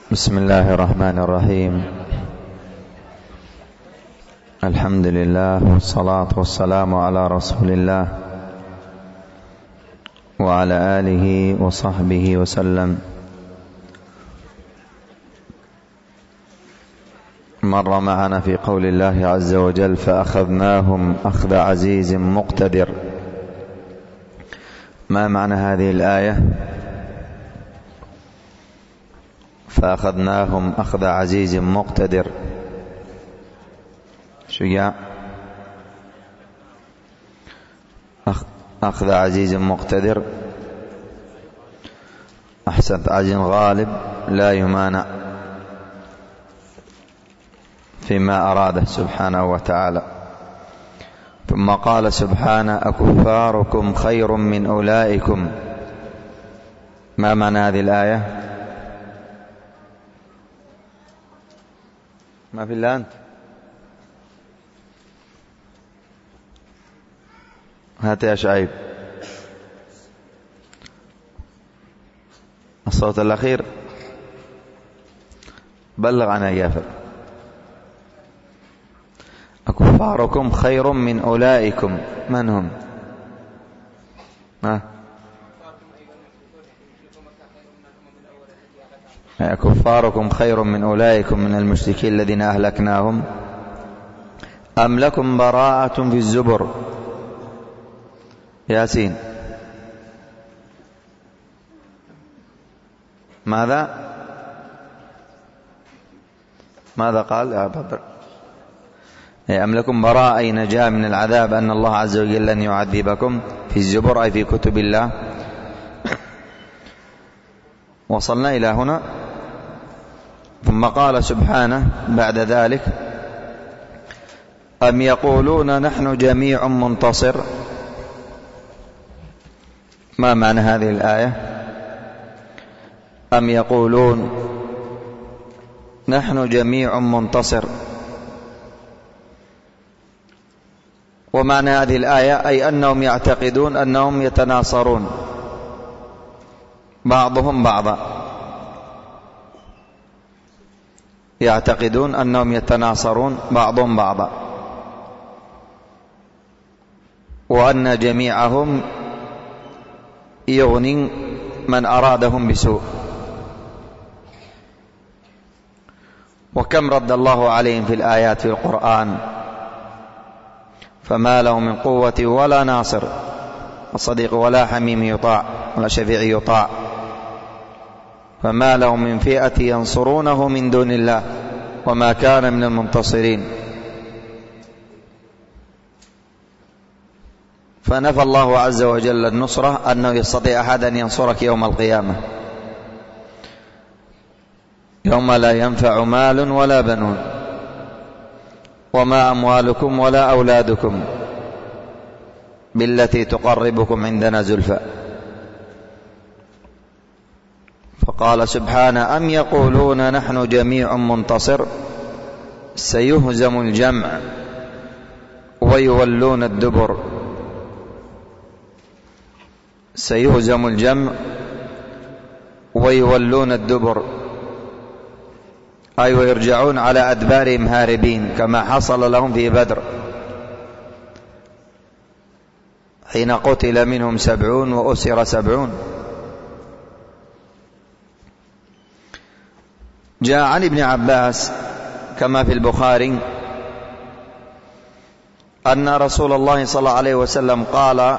بسم الله الرحمن الرحيم. الحمد لله والصلاة والسلام على رسول الله وعلى آله وصحبه وسلم. مر معنا في قول الله عز وجل: فأخذناهم أخذ عزيز مقتدر. ما معنى هذه الآية؟ فأخذناهم أخذ عزيز مقتدر. شجاع. أخذ عزيز مقتدر. أحسنت. عزيز غالب لا يمانع فيما أراده سبحانه وتعالى. ثم قال سبحانه: أكفاركم خير من أولئكم. ما معنى هذه الآية؟ ما في إلا أنت. هات يا شعيب الصوت الأخير. بلغ عن جافر. أكفاركم خير من أولئكم. من هم؟ أكفاركم خير من أولئكم من المشركين الذين أهلكناهم أم لكم براءة في الزبر؟ ياسين. ماذا قال يا بدر؟ أم لكم براءة أي نجاة من العذاب أن الله عز وجل لن يعذبكم في الزبر أي في كتب الله. وصلنا إلى هنا. ثم قال سبحانه بعد ذلك: أم يقولون نحن جميع منتصر. ما معنى هذه الآية؟ أم يقولون نحن جميع منتصر. ومعنى هذه الآية أي أنهم يعتقدون أنهم يتناصرون بعضهم بعضا. يعتقدون أنهم يتناصرون بعضهم بعضا، وأن جميعهم يغني من أرادهم بسوء. وكم رد الله عليهم في الآيات في القرآن، فما له من قوة ولا ناصر، الصديق ولا حميم يطاع ولا شفيع يطاع، فما له من فئة ينصرونه من دون الله وما كان من المنتصرين. فنفى الله عز وجل النصرة، أنه يستطيع أحد أن ينصرك يوم القيامة، يوم لا ينفع مال ولا بنون وما أموالكم ولا أولادكم بالتي تقربكم عندنا زلفى. فقال سبحانه: أم يقولون نحن جميع منتصر سيهزم الجمع ويولون الدبر. سيهزم الجمع ويولون الدبر أي ويرجعون على أدبارهم هاربين، كما حصل لهم في بدر حين قتل منهم 70 وأسر 70. جاء عن ابن عباس كما في البخاري أن رسول الله صلى الله عليه وسلم قال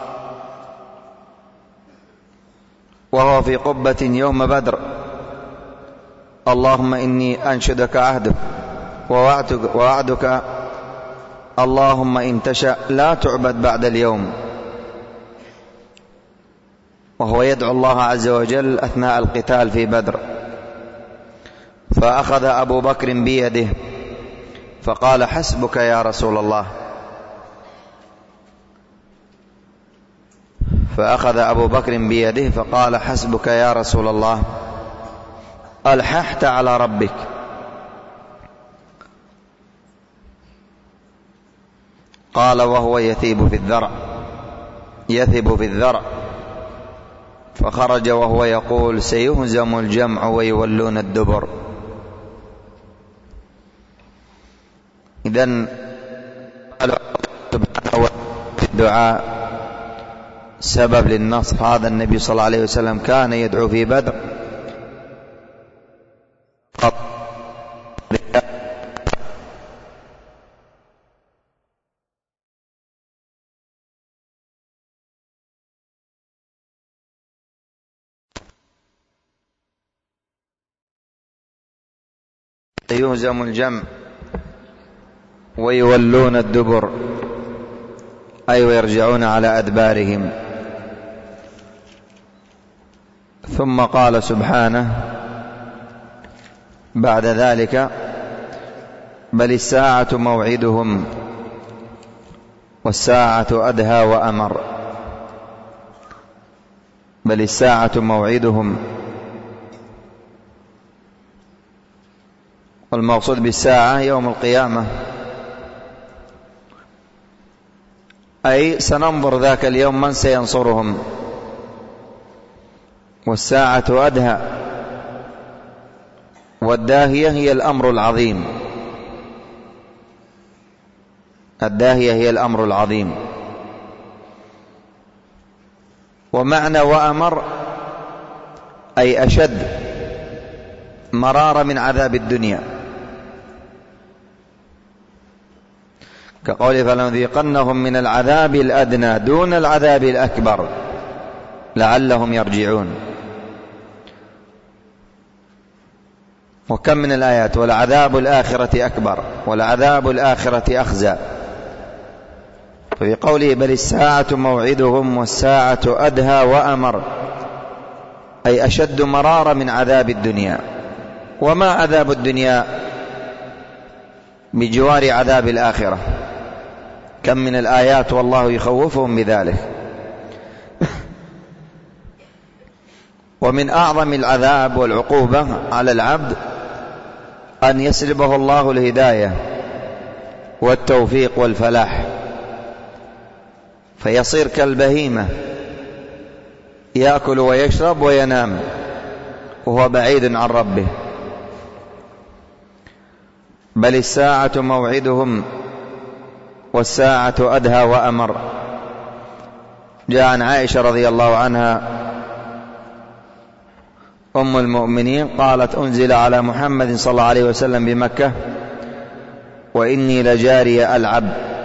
وهو في قبة يوم بدر: اللهم إني أنشدك عهدك ووعدك، اللهم إن تشاء لا تعبد بعد اليوم. وهو يدعو الله عز وجل أثناء القتال في بدر. فأخذ أبو بكر بيده فقال: حسبك يا رسول الله. فأخذ أبو بكر بيده فقال: حسبك يا رسول الله، ألححت على ربك. قال وهو يثيب في الذرع فخرج وهو يقول سيهزم الجمع ويولون الدبر. إذن الدعاء سبب للنصر. هذا النبي صلى الله عليه وسلم كان يدعو في بدر يهزم الجمع ويولون الدبر، أي ويرجعون على أدبارهم. ثم قال سبحانه بعد ذلك بل الساعة موعدهم والساعة أدهى وأمر. بل الساعة موعدهم، والمقصود بالساعة يوم القيامة، أي سننظر ذاك اليوم من سينصرهم. والساعة أدهى، والداهية هي الأمر العظيم. الداهية هي الأمر العظيم. ومعنى وأمر أي أشد مرارة من عذاب الدنيا، كقوله فلنذيقنهم من العذاب الأدنى دون العذاب الأكبر لعلهم يرجعون. وكم من الآيات ولعذاب الآخرة أكبر ولعذاب الآخرة أخزى. ففي قوله بل الساعة موعدهم والساعة أدهى وأمر، أي أشد مرارة من عذاب الدنيا. وما عذاب الدنيا بجوار عذاب الآخرة؟ كم من الآيات والله يخوفهم بذلك. ومن أعظم العذاب والعقوبة على العبد أن يسلبه الله الهداية والتوفيق والفلاح، فيصير كالبهيمة يأكل ويشرب وينام وهو بعيد عن ربه. بل الساعة موعدهم والساعة أدهى وأمر. جاء عن عائشة رضي الله عنها أم المؤمنين قالت أنزل على محمد صلى الله عليه وسلم بمكة وإني لجارية ألعب،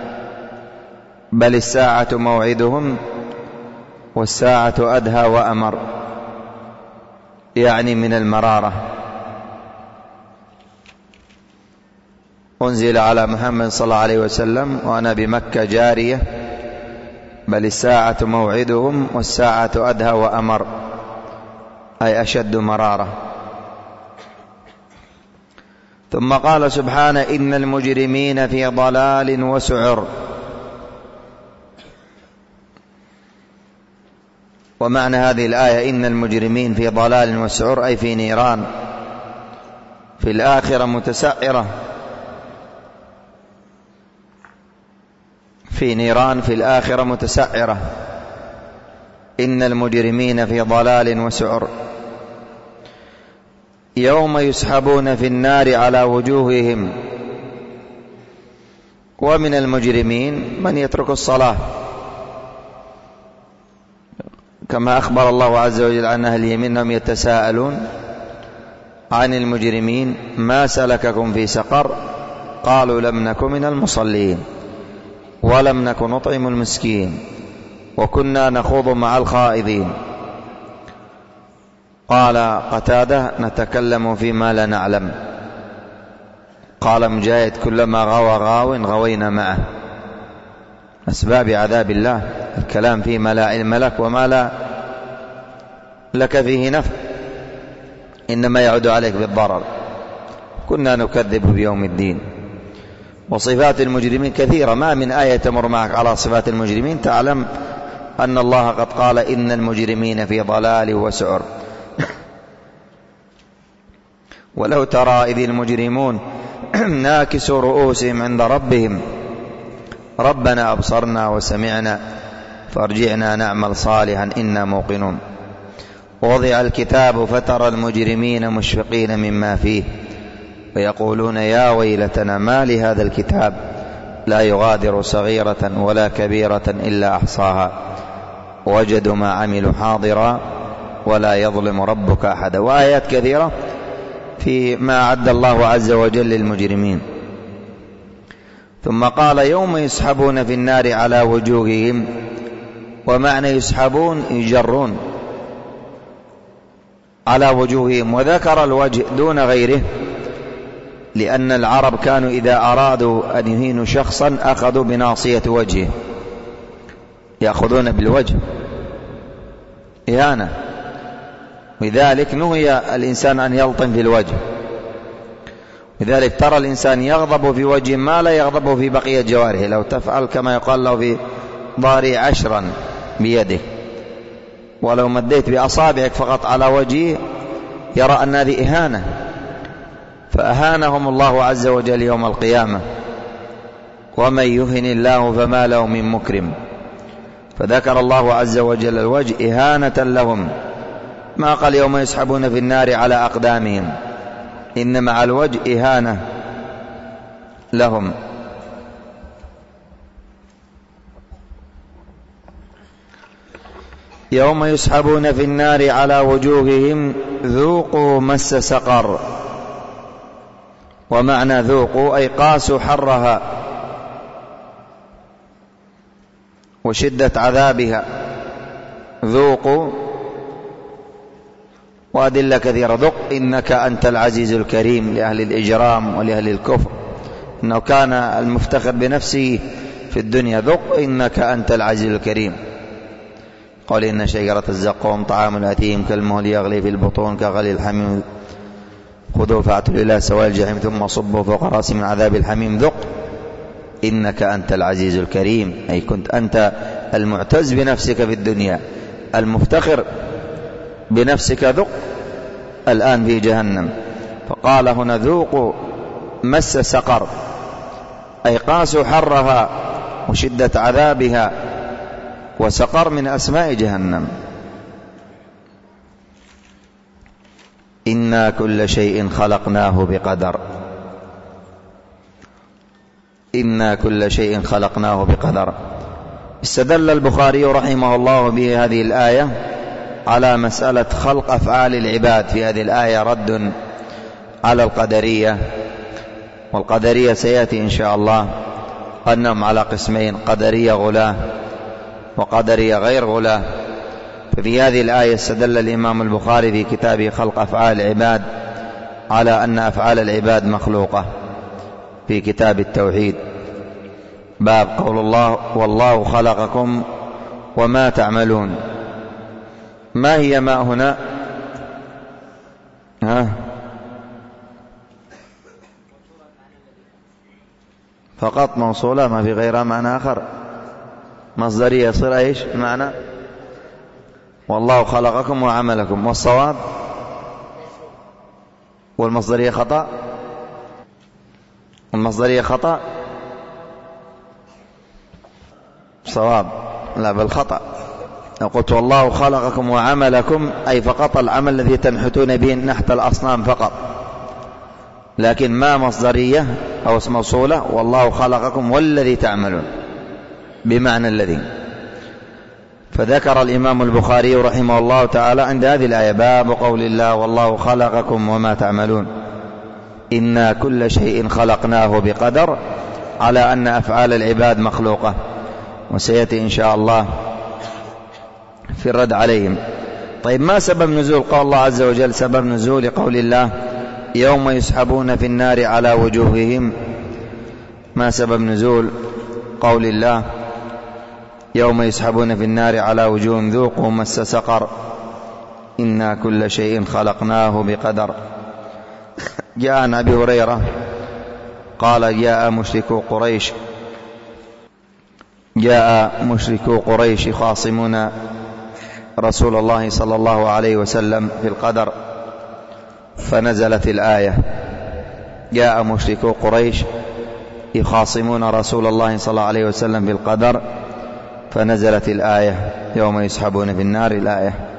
بل الساعة موعدهم والساعة أدهى وأمر، يعني من المرارة. أنزل على محمد صلى الله عليه وسلم وأنا بمكة جارية، بل الساعة موعدهم والساعة أدهى وأمر، أي أشد مرارة. ثم قال سبحانه إن المجرمين في ضلال وسعر. ومعنى هذه الآية إن المجرمين في ضلال وسعر أي في نيران في الآخرة متسعرة، في نيران في الآخرة متسعرة. إن المجرمين في ضلال وسعر يوم يسحبون في النار على وجوههم. ومن المجرمين من يترك الصلاة، كما أخبر الله عز وجل عن أهل اليمين أنهم يتساءلون عن المجرمين ما سلككم في سقر؟ قالوا لم نك من المصلين ولم نك نطعم المسكين وكنا نخوض مع الخائضين. قال قتادة نتكلم فيما لا نعلم. قال مجاهد كلما غوى غاو غوينا معه. أسباب عذاب الله الكلام فيما لا علم لك وما لا لك فيه نفع، إنما يعود عليك بالضرر. كنا نكذب بيوم الدين. وصفات المجرمين كثيرة، ما من آية تمر معك على صفات المجرمين تعلم أن الله قد قال إن المجرمين في ضلال وسعر. ولو ترى إذ المجرمون ناكسوا رؤوسهم عند ربهم ربنا أبصرنا وسمعنا فارجعنا نعمل صالحا إنا موقنون. ووضع الكتاب فترى المجرمين مشفقين مما فيه ويقولون يا ويلتنا ما لهذا الكتاب لا يغادر صغيرة ولا كبيرة إلا أحصاها ووجدوا ما عملوا حاضرا ولا يظلم ربك أحدا. وآيات كثيرة في ما أعد الله عز وجل للمجرمين. ثم قال يوم يسحبون في النار على وجوههم، ومعنى يسحبون يجرون على وجوههم، وذكر الوجه دون غيره لأن العرب كانوا إذا أرادوا أن يهينوا شخصا أخذوا بناصية وجهه، يأخذون بالوجه إهانة، لذلك نهي الإنسان أن يلطم في الوجه. لذلك ترى الإنسان يغضب في وجه ما لا يغضب في بقية جوارحه. لو تفعل كما يقال له في ضاري 10 بيده، ولو مديت بأصابعك فقط على وجهه يرى أن هذه إهانة، فأهانهم الله عز وجل يوم القيامة. ومن يهن الله فما له من مكرم. فذكر الله عز وجل الوجه إهانة لهم، ما قال يوم يسحبون في النار على أقدامهم، إنما على الوجه إهانة لهم. يوم يسحبون في النار على وجوههم ذوقوا مس سقر. ومعنى ذوقوا أي قاسوا حرها وشدة عذابها. ذوقوا وأدلة كثيرة. ذق إنك أنت العزيز الكريم لأهل الإجرام ولأهل الكفر، إنه كان المفتخر بنفسه في الدنيا. ذق إنك أنت العزيز الكريم. قال إن شجرة الزقوم طعام الأثيم كالمهل يغلي في البطون كغلي الحميم خذوا فاعتلوا إلى سواء الجحيم ثم صبوا فوق رأسي من عذاب الحميم. ذق إنك أنت العزيز الكريم، أي كنت أنت المعتز بنفسك في الدنيا المفتخر بنفسك. ذق الآن في جهنم. فقال هنا ذوقوا مس سقر، أي قاسوا حرها وشدة عذابها. وسقر من أسماء جهنم. إنا كل شيء خلقناه بقدر. إنا كل شيء خلقناه بقدر. استدل البخاري رحمه الله بهذه الآية على مسألة خلق أفعال العباد. في هذه الآية رد على القدرية، والقدرية سيأتي إن شاء الله أنهم على قسمين: قدرية غلاة وقدرية غير غلاة. ففي هذه الآية استدل الإمام البخاري في كتابه خلق أفعال العباد على أن أفعال العباد مخلوقة في كتاب التوحيد، باب قول الله والله خلقكم وما تعملون. ما هي ما هنا؟ فقط موصولة، ما في غيرها معنى آخر. مصدرية يصير ايش معنى؟ والله خلقكم وعملكم. والصواب والمصدرية خطأ. المصدرية خطأ صواب لا بل خطأ. لو قلت والله خلقكم وعملكم أي فقط العمل الذي تنحتون به نحت الأصنام فقط، لكن ما مصدرية أو اسم موصولة والله خلقكم والذي تعملون بمعنى الذي. فذكر الإمام البخاري رحمه الله تعالى عند هذه الآية باب قول الله والله خلقكم وما تعملون. إنا كل شيء خلقناه بقدر، على أن أفعال العباد مخلوقة، وسيأتي إن شاء الله في الرد عليهم. طيب ما سبب نزول قول الله عز وجل؟ سبب نزول قول الله يوم يسحبون في النار على وجوههم. ما سبب نزول قول الله يوم يسحبون في النار على وجوههم ذوقوا مس سقر إنا كل شيء خلقناه بقدر؟ جاء عن أبي هريرة قال جاء مشركو قريش يخاصمون رسول الله صلى الله عليه وسلم في القدر، فنزلت الآية. جاء مشركو قريش يخاصمون رسول الله صلى الله عليه وسلم في القدر، فنزلت الآية يوم يسحبون في النار. الآية